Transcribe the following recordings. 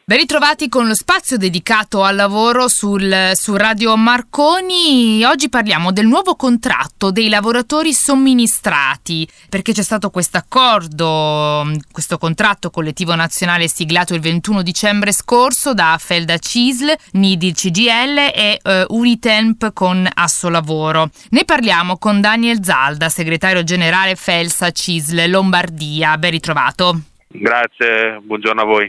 Ben ritrovati con lo spazio dedicato al lavoro su Radio Marconi. Oggi parliamo del nuovo contratto dei lavoratori somministrati, perché c'è stato questo contratto collettivo nazionale siglato il 21 dicembre scorso da Felda CISL, Nidi CGL e Unitemp con Assolavoro. Ne parliamo con Daniel Zalda, segretario generale Felsa CISL Lombardia. Ben ritrovato. Grazie, buongiorno a voi.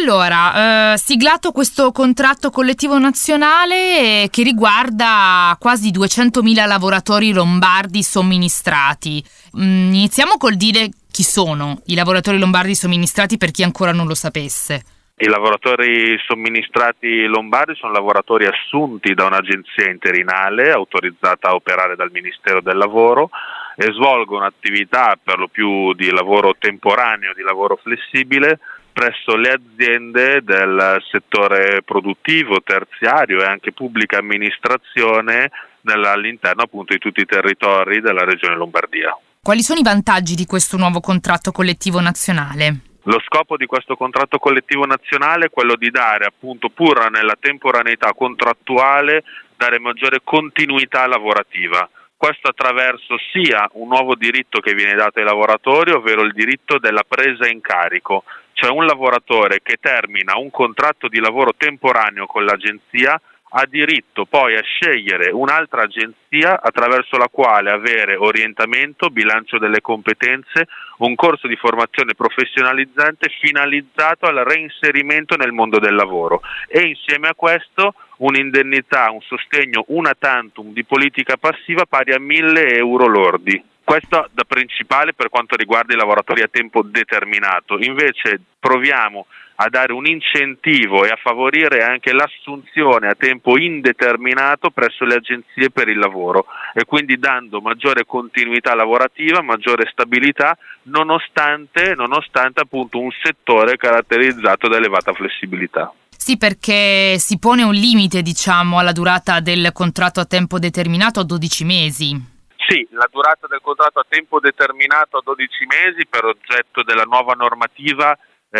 Allora, siglato questo contratto collettivo nazionale che riguarda quasi 200.000 lavoratori lombardi somministrati. Iniziamo col dire chi sono i lavoratori lombardi somministrati per chi ancora non lo sapesse. I lavoratori somministrati lombardi sono lavoratori assunti da un'agenzia interinale autorizzata a operare dal Ministero del Lavoro e svolgono attività per lo più di lavoro temporaneo, di lavoro flessibile presso le aziende del settore produttivo, terziario e anche pubblica amministrazione all'interno appunto di tutti i territori della regione Lombardia. Quali sono i vantaggi di questo nuovo contratto collettivo nazionale? Lo scopo di questo contratto collettivo nazionale è quello di dare, appunto, pur nella temporaneità contrattuale, dare maggiore continuità lavorativa. Questo attraverso sia un nuovo diritto che viene dato ai lavoratori, ovvero il diritto della presa in carico, cioè un lavoratore che termina un contratto di lavoro temporaneo con l'agenzia ha diritto poi a scegliere un'altra agenzia attraverso la quale avere orientamento, bilancio delle competenze, un corso di formazione professionalizzante finalizzato al reinserimento nel mondo del lavoro e insieme a questo un'indennità, un sostegno una tantum di politica passiva pari a 1.000 euro lordi. Questo da principale per quanto riguarda i lavoratori a tempo determinato. Invece proviamo a dare un incentivo e a favorire anche l'assunzione a tempo indeterminato presso le agenzie per il lavoro e quindi dando maggiore continuità lavorativa, maggiore stabilità nonostante appunto un settore caratterizzato da elevata flessibilità. Sì, perché si pone un limite, alla durata del contratto a tempo determinato a 12 mesi. Sì, la durata del contratto a tempo determinato a 12 mesi per oggetto della nuova normativa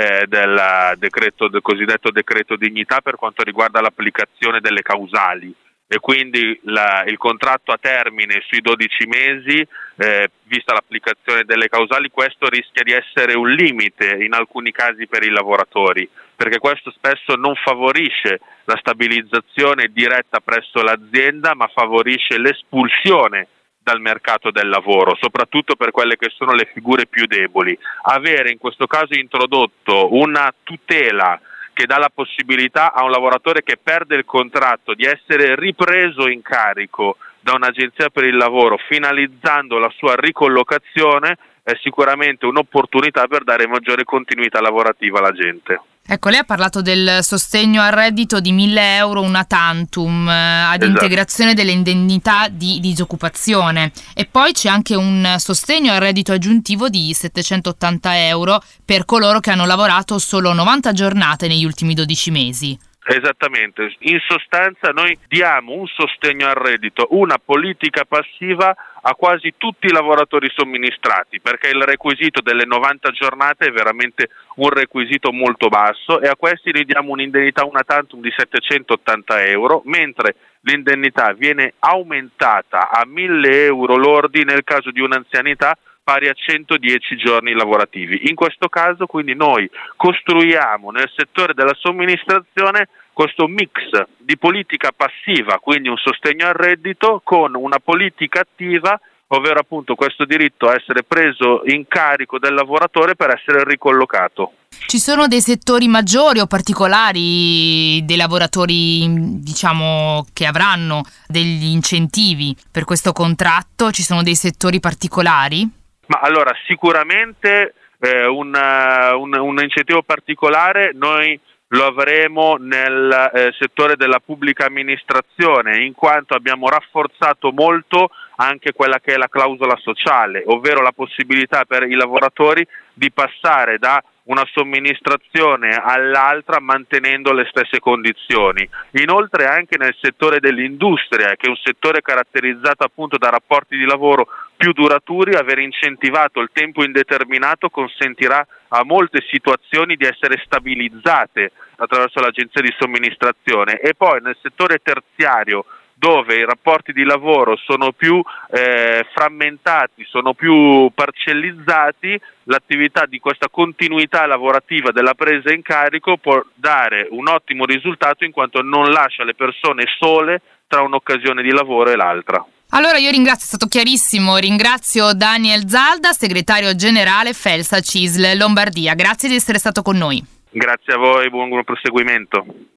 del cosiddetto decreto dignità per quanto riguarda l'applicazione delle causali e quindi il contratto a termine sui 12 mesi, vista l'applicazione delle causali, questo rischia di essere un limite in alcuni casi per i lavoratori, perché questo spesso non favorisce la stabilizzazione diretta presso l'azienda, ma favorisce l'espulsione dal mercato del lavoro, soprattutto per quelle che sono le figure più deboli. Avere in questo caso introdotto una tutela che dà la possibilità a un lavoratore che perde il contratto di essere ripreso in carico da un'agenzia per il lavoro finalizzando la sua ricollocazione è sicuramente un'opportunità per dare maggiore continuità lavorativa alla gente. Ecco, lei ha parlato del sostegno al reddito di 1.000 euro una tantum ad integrazione delle indennità di disoccupazione e poi c'è anche un sostegno al reddito aggiuntivo di 780 euro per coloro che hanno lavorato solo 90 giornate negli ultimi 12 mesi. Esattamente, in sostanza noi diamo un sostegno al reddito, una politica passiva a quasi tutti i lavoratori somministrati, perché il requisito delle 90 giornate è veramente un requisito molto basso e a questi noi diamo un'indennità una tantum di 780 euro, mentre l'indennità viene aumentata a 1.000 euro lordi nel caso di un'anzianità pari a 110 giorni lavorativi. In questo caso quindi noi costruiamo nel settore della somministrazione questo mix di politica passiva, quindi un sostegno al reddito, con una politica attiva, ovvero appunto questo diritto a essere preso in carico del lavoratore per essere ricollocato. Ci sono dei settori maggiori o particolari dei lavoratori, che avranno degli incentivi per questo contratto? Ci sono dei settori particolari? Ma allora sicuramente un incentivo particolare noi lo avremo nel settore della pubblica amministrazione, in quanto abbiamo rafforzato molto anche quella che è la clausola sociale, ovvero la possibilità per i lavoratori di passare da una somministrazione all'altra mantenendo le stesse condizioni. Inoltre anche nel settore dell'industria, che è un settore caratterizzato appunto da rapporti di lavoro più duraturi, aver incentivato il tempo indeterminato consentirà a molte situazioni di essere stabilizzate attraverso l'agenzia di somministrazione. E poi nel settore terziario, dove i rapporti di lavoro sono più frammentati, sono più parcellizzati, l'attività di questa continuità lavorativa della presa in carico può dare un ottimo risultato, in quanto non lascia le persone sole tra un'occasione di lavoro e l'altra. Allora io ringrazio, è stato chiarissimo, ringrazio Daniel Zalda, segretario generale FELSA CISL Lombardia. Grazie di essere stato con noi. Grazie a voi, buon proseguimento.